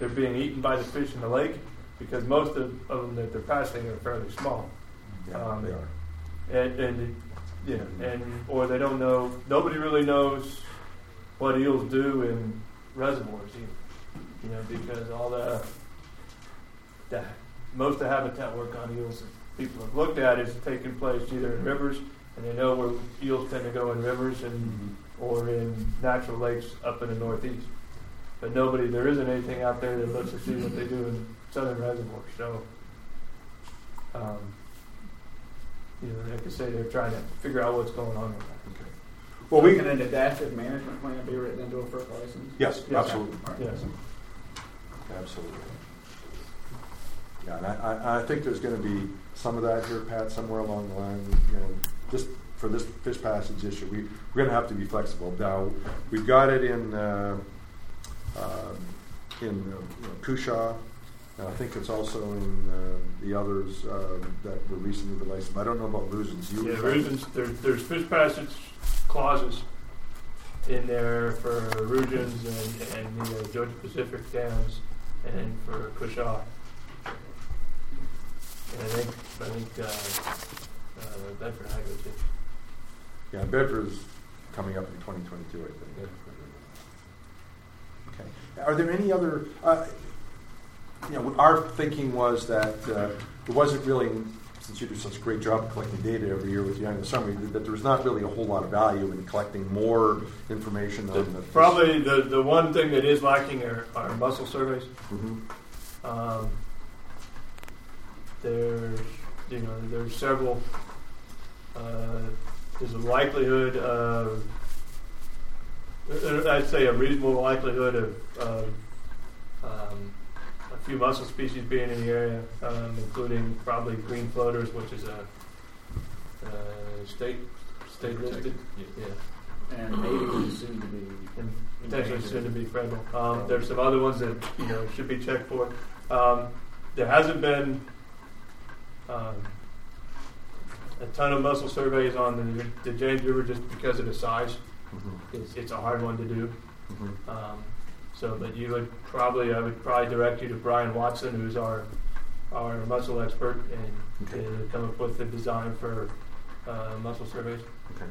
they're being eaten by the fish in the lake, because most of them that they're passing are fairly small. Yeah, they are. Or they don't know. Nobody really knows what eels do in reservoirs either. Because all most of the habitat work on eels that people have looked at is taking place either in rivers, and they know where eels tend to go in rivers or in natural lakes up in the northeast. But there isn't anything out there that looks to see what they do in southern reservoirs. So, like I say, they're trying to figure out what's going on with that. Okay. Well, can an adaptive management plan be written into a FERC license? Yes, absolutely. Right. Yes. Absolutely. Yeah, and I think there's going to be some of that here, Pat, somewhere along the line. Just for this fish passage issue, we're going to have to be flexible. Now, we've got it in Cushaw, and I think it's also in the others that were recently released. I don't know about Rusens. Rusens, there's fish passage clauses in there for Rusens and the Georgia Pacific dams and for Cushaw. And I think Bedford Hydro too. Yeah, Bedford's coming up in 2022, I think. Okay. Are there any other? Our thinking was that it wasn't really, since you do such a great job of collecting data every year with the annual summary, that there was not really a whole lot of value in collecting more information on the. Probably the one thing that is lacking are mussel surveys. Mm-hmm. There's several. There's a likelihood of, I'd say, a reasonable likelihood of a few mussel species being in the area, including probably green floaters, which is a state listed. Yeah. And maybe soon to be. And potentially soon to be federal. There's some other ones that should be checked for. There hasn't been a ton of mussel surveys on the James River just because of the size. Mm-hmm. It's a hard one to do. Mm-hmm. But I would probably direct you to Brian Watson, who's our mussel expert, and to come up with the design for mussel surveys. Okay.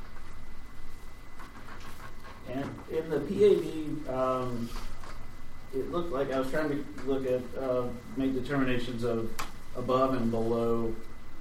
And in the PAD, it looked like I was trying to look at make determinations of above and below,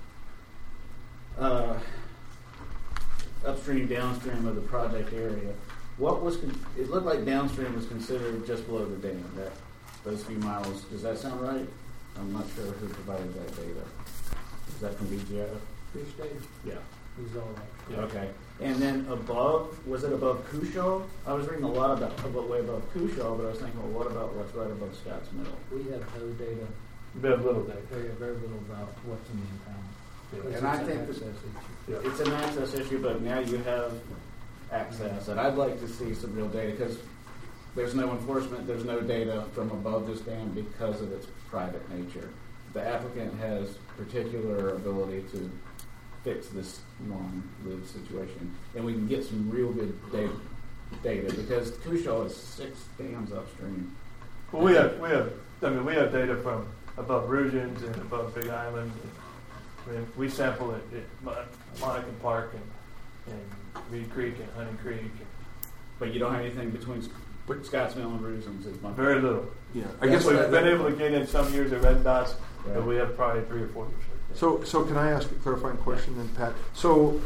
upstream, downstream of the project area. It looked like downstream was considered just below the dam, those few miles. Does that sound right? I'm not sure who provided that data. Is that from BGF? Fish data? Yeah. He's all right. Yeah. Okay. And then above, was it above Cushaw? I was reading a lot about way above Cushaw, but I was thinking, well, what about what's right above Scotts Middle? We have no data. We have little data. We have very little about what's in the impound. And I think it's an access issue, but now you have access. And I'd like to see some real data, because there's no enforcement, there's no data from above this dam because of its private nature. The applicant has particular ability to fix this long-lived situation, and we can get some real good data because Cushaw is 6 dams upstream. Well, we have data from above Rusens and above Big Island. We sample it at Monacan Park and Reed Creek and Hunting Creek. But you don't have anything between Scotts Mill and Rusens? Very little. Yeah, I guess we've been able to get in some years of red dots, but we have probably 3 or 4 years. So can I ask a clarifying question then, Pat? So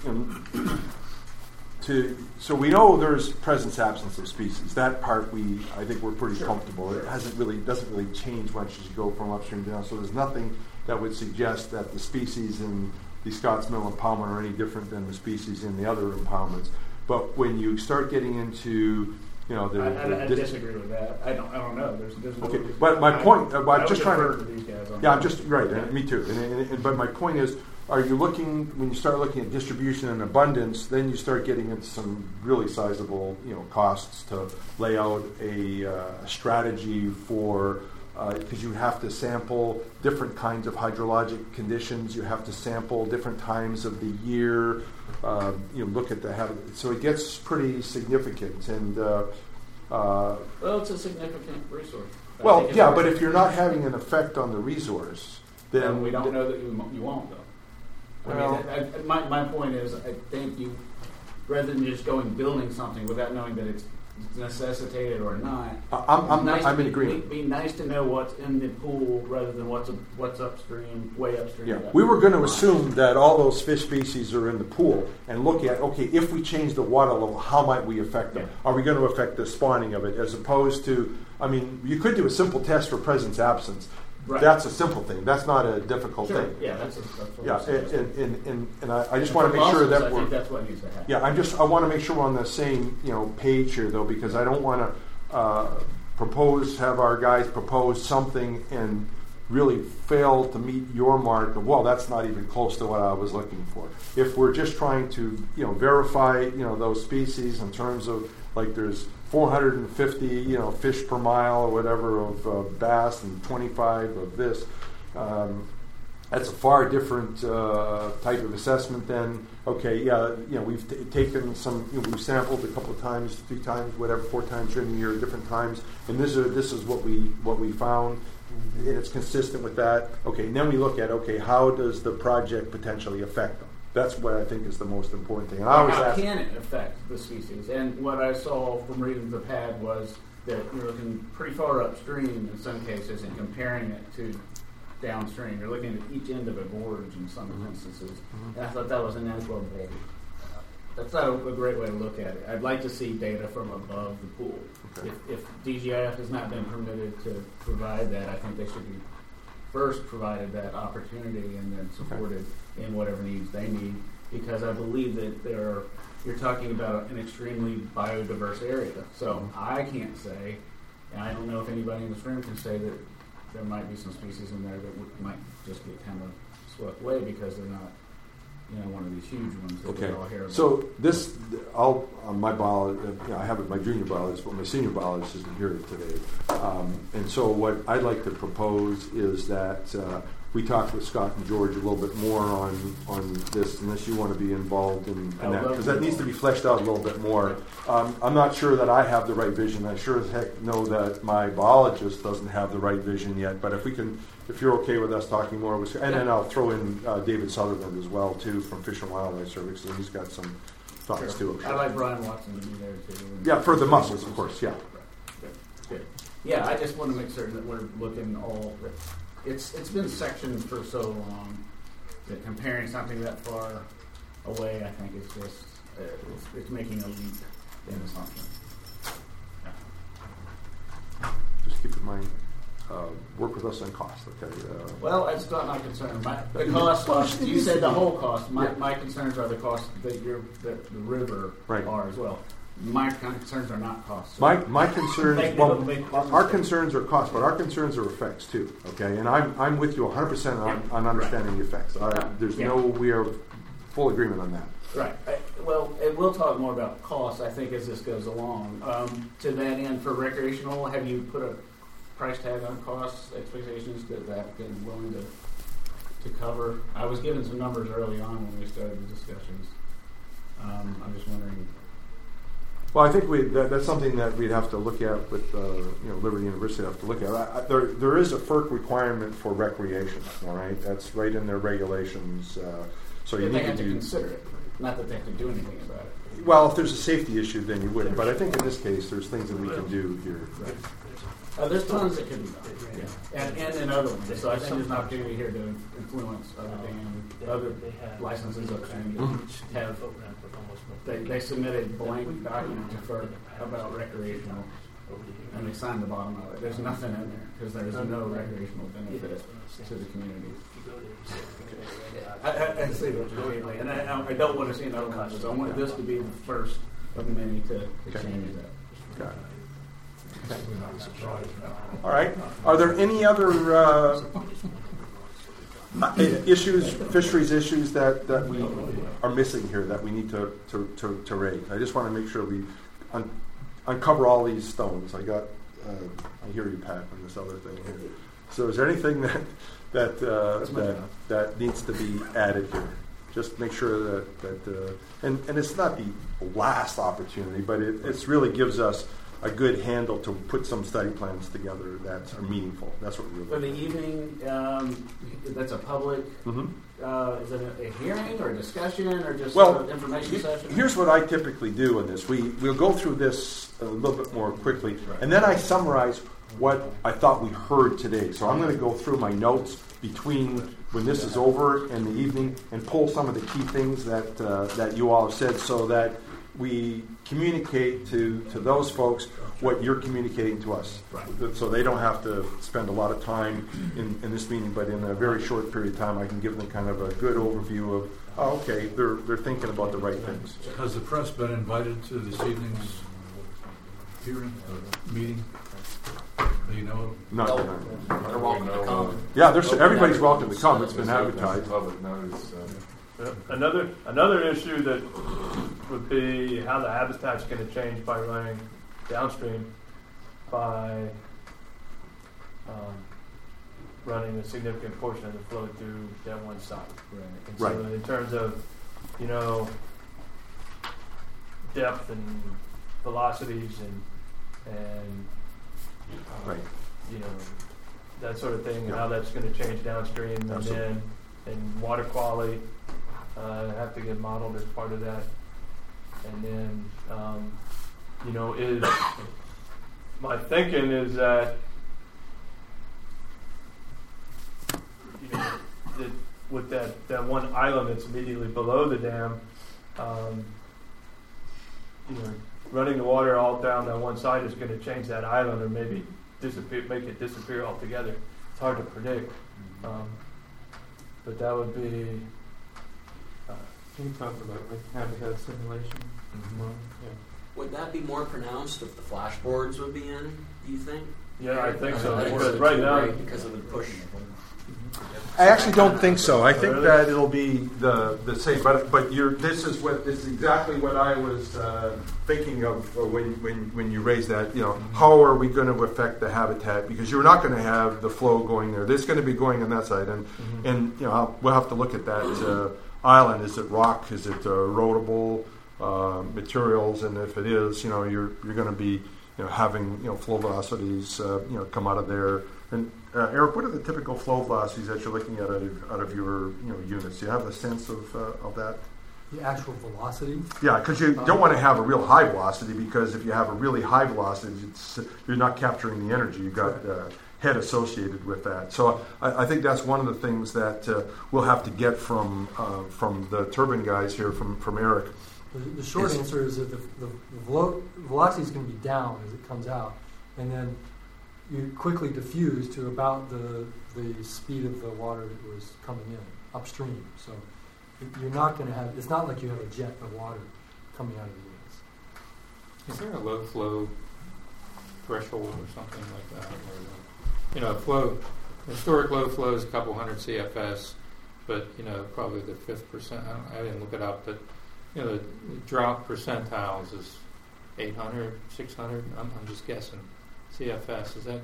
we know there's presence absence of species. That part I think we're pretty comfortable. It doesn't really change much as you go from upstream down. So there's nothing that would suggest that the species in the Scotts Mill impoundment are any different than the species in the other impoundments. But when you start getting into I disagree with that. I don't know. There's okay, but my point. I'm just trying to. These guys on I'm just right. And me too. But my point is, are you looking when you start looking at distribution and abundance? Then you start getting into some really sizable, costs to lay out a strategy for. Because you have to sample different kinds of hydrologic conditions. You have to sample different times of the year. Look at the habitat. So it gets pretty significant. And well, it's a significant resource. Well, think it's yeah, hard but to- if you're not having an effect on the resource, then then we don't know that you won't, though. Well- My point is, I think you, rather than just going building something without knowing that it's necessitated or not, I'm in agreement. Be nice to know what's in the pool rather than what's upstream, way upstream. Yeah, of that we were going to line. assume that all those fish species are in the pool and look at, okay, if we change the water level, how might we affect them? Yeah. Are we going to affect the spawning of it, as opposed to, I mean, you could do a simple test for presence absence. Right. That's a simple thing. That's not a difficult Sure. thing. Yeah, that's what Yeah, I'm saying. and I just want to make sure that I we're. think that's what needs to happen. Yeah, I want to make sure we're on the same page here, though, because I don't want to have our guys propose something and really fail to meet your mark of, well, that's not even close to what I was looking for. If we're just trying to verify those species in terms of, like, there's 450 fish per mile or whatever of bass and 25 of this. That's a far different type of assessment than, okay, we've taken some, we've sampled a couple of times, 3 times, whatever, 4 times during the year at different times, and this is what we found, and it's consistent with that. Okay, and then we look at, okay, how does the project potentially affect them? That's what I think is the most important thing. And I always How ask, can it affect the species? And what I saw from reading the pad was that you're looking pretty far upstream in some cases and comparing it to downstream. You're looking at each end of a gorge in some instances. And I thought that was an inevitable. That's not a great way to look at it. I'd like to see data from above the pool. Okay. If DGIF has not been permitted to provide that, I think they should be first provided that opportunity and then supported in whatever needs they need, because I believe that you're talking about an extremely biodiverse area. So I can't say, and I don't know if anybody in this room can say that there might be some species in there that might just get kind of swept away because they're not, one of these huge ones that okay, we all hear about. so this, my biology, I have my junior biologist, but my senior biologist isn't here today. And so what I'd like to propose is that we talk with Scott and George a little bit more on this, unless you want to be involved in that, because that needs to be fleshed out a little bit more. I'm not sure that I have the right vision. I sure as heck know that my biologist doesn't have the right vision yet. But if you're okay with us talking more with, and then I'll throw in David Sutherland as well too from Fish and Wildlife Service, so he's got some thoughts too. I like Brian Watson to be there too. Yeah, for the mussels, of course. Yeah. Good. Yeah, I just want to make certain that we're looking all. It's been sectioned for so long that comparing something that far away, I think, is just it's making a leap into something. Just keep in mind, work with us on cost. Okay. Well, it's not my concern. The cost. You said the whole cost. My concerns are the costs that the river are as well. My concerns are not costs. My concerns, our concerns are costs, but our concerns are effects too. Okay, and I'm with you 100% on understanding the effects. We are full agreement on that. Right. And we'll talk more about costs, I think, as this goes along. To that end, for recreational, have you put a price tag on costs, expectations that is willing to cover? I was given some numbers early on when we started the discussions. I'm just wondering. Well, I think that's something that we'd have to look at with Liberty University. Have to look at. There is a FERC requirement for recreation. All right, that's right in their regulations. So you they need have to consider it, not that they have to do anything about it. Well, if there's a safety issue, then you wouldn't. But I think in this case, there's things that we can do here. Right. There's tons that can be done, and in other ones. So I think there's an opportunity here to influence other licenses upstream that have. They submitted a blank document to FERC about recreational, and they signed the bottom of it. There's nothing in there because there is no recreational benefit to the community. I see that completely, and I don't want to see another one. So I want this to be the first of many to change that. Got it. Okay. All right. Are there any other fisheries issues that we are missing here that we need to raise? I just want to make sure we uncover all these stones. I hear you, Pat, on this other thing here. So is there anything that needs to be added here? Just make sure that and it's not the last opportunity, but it really gives us a good handle to put some study plans together that are meaningful. That's what we're For the looking evening, that's a public, at. Mm-hmm. is it a hearing or discussion or just Well, an information session? Here's what I typically do in this. We'll go through this a little bit more quickly, and then I summarize what I thought we heard today. So I'm going to go through my notes between when this is over in the evening and pull some of the key things that you all have said, so that we communicate to those folks what you're communicating to us. Right. So they don't have to spend a lot of time in this meeting, but in a very short period of time I can give them kind of a good overview of, oh, okay, they're thinking about the right things. Has the press been invited to this evening's hearing, or meeting? Do you know? Not They're welcome to come. Yeah, everybody's welcome to come. It's been advertised. Public notice. Another issue that would be how the habitat's going to change by running downstream by running a significant portion of the flow through that one side. And so Right. in terms of, depth and velocities and Right. that sort of thing, and Yeah. how that's going to change downstream, Absolutely. and water quality have to get modeled as part of that. And then, is my thinking is that, that with that one island that's immediately below the dam, running the water all down that one side is going to change that island, or maybe make it disappear altogether. It's hard to predict, but that would be. Can you talk about habitat simulation? Yeah. Would that be more pronounced if the flashboards would be in, do you think? Yeah, I think so. Like, Because right now, because of the push. I actually don't think so. I think that it'll be the same. But this is exactly what I was thinking of when you raised that. How are we going to affect the habitat? Because you're not going to have the flow going there. There's going to be going on that side, and we'll have to look at that island. Is it rock? Is it erodible materials? And if it is, you're going to be having flow velocities come out of there. And Eric, what are the typical flow velocities that you're looking at out of your units? Do you have a sense of that? The actual velocity? Yeah, because you don't want to have a real high velocity, because if you have a really high velocity, you're not capturing the energy. You've got head associated with that. So I think that's one of the things that we'll have to get from the turbine guys here, from Eric. The short answer is that the velocity is going to be down as it comes out, and then you quickly diffuse to about the speed of the water that was coming in upstream. So you're not going to have, it's not like you have a jet of water coming out of the units. Is there a low flow threshold or something like that? Where historic low flow is a couple hundred CFS, but probably the 5th percent. I didn't look it up, but the drought percentiles is 800, 600. I'm just guessing. CFS, is that?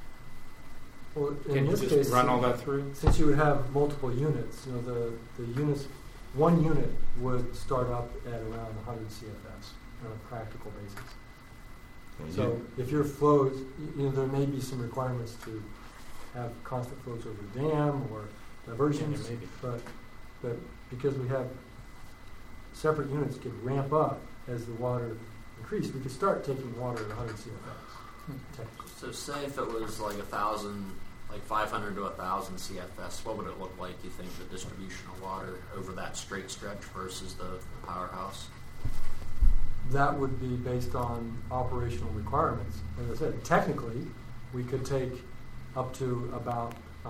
Well, Can in you this just case, run all that through? since you would have multiple units, the units, one unit would start up at around 100 CFS on a practical basis. So if your flows, there may be some requirements to have constant flows over the dam or diversions, Yeah, maybe. but because we have separate units could ramp up as the water increased, we could start taking water at 100 CFS. So say if it was like 1,000, like 500 to 1,000 CFS, what would it look like, you think, the distribution of water over that straight stretch versus the powerhouse? That would be based on operational requirements. As I said, technically, we could take up to about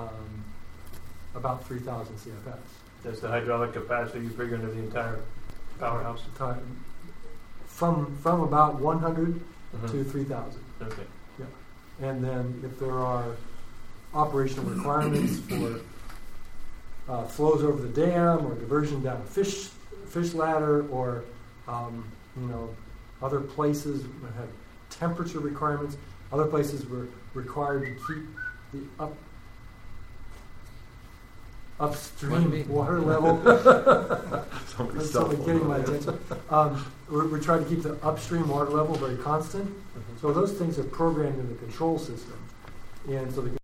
3,000 CFS. that's the hydraulic capacity you bring into the entire powerhouse. From about 100 to 3,000. Okay. Yeah. And then if there are operational requirements for flows over the dam or diversion down a fish ladder or other places that have temperature requirements, other places were required to keep the upstream water level. Somebody's Somebody cell getting phone. my attention. We're trying to keep the upstream water level very constant. So those things are programmed in the control system. And so the